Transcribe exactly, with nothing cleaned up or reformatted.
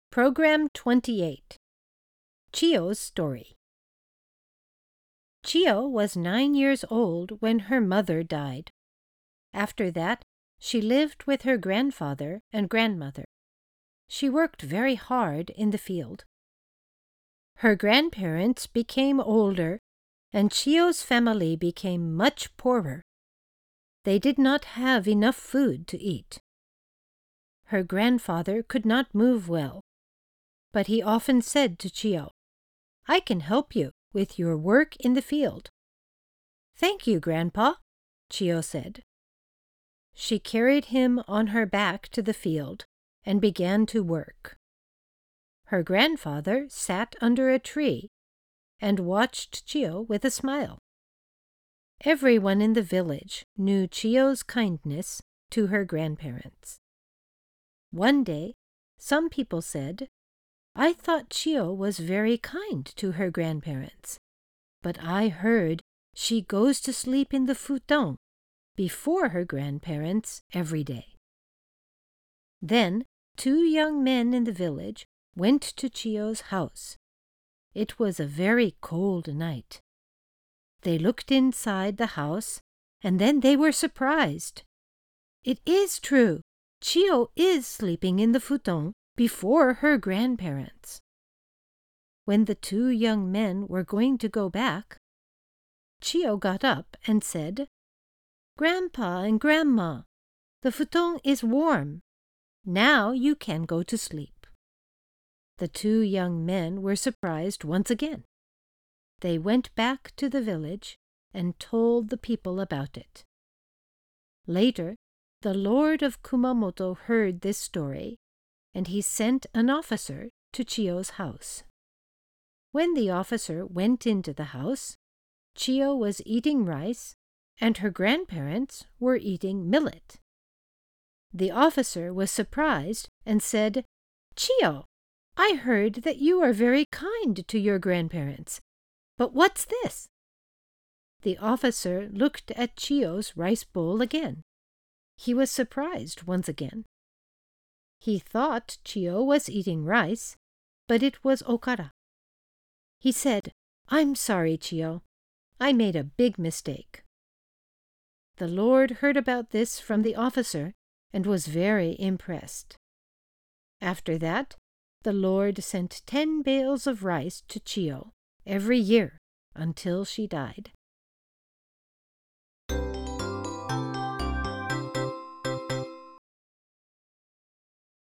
Program twenty-eight. Chiyo's Story. Chiyo was nine years old when her mother died. After that, she lived with her grandfather and grandmother. She worked very hard in the field. Her grandparents became older, and Chiyo's family became much poorer. They did not have enough food to eat. Her grandfather could not move well, but he often said to Chiyo, "I can help you with your work in the field." "Thank you, Grandpa," Chiyo said. She carried him on her back to the field and began to work. Her grandfather sat under a tree and watched Chiyo with a smile. Everyone in the village knew Chiyo's kindness to her grandparents. One day, some people said, "I thought Chiyo was very kind to her grandparents, but I heard she goes to sleep in the futon before her grandparents every day." Then two young men in the village went to Chiyo's house. It was a very cold night. They looked inside the house, and then they were surprised. It is true, Chiyo is sleeping in the futon before her grandparents. When the two young men were going to go back, Chiyo got up and said, "Grandpa and Grandma, the futon is warm. Now you can go to sleep." The two young men were surprised once again. They went back to the village and told the people about it. Later, the Lord of Kumamoto heard this story, and he sent an officer to Chiyo's house. When the officer went into the house, Chiyo was eating rice, and her grandparents were eating millet. The officer was surprised and said, "Chiyo, I heard that you are very kind to your grandparents, but what's this?" The officer looked at Chiyo's rice bowl again. He was surprised once again. He thought Chiyo was eating rice, but it was okara. He said, "I'm sorry, Chiyo. I made a big mistake." The Lord heard about this from the officer and was very impressed. After that, the Lord sent ten bales of rice to Chiyo every year until she died.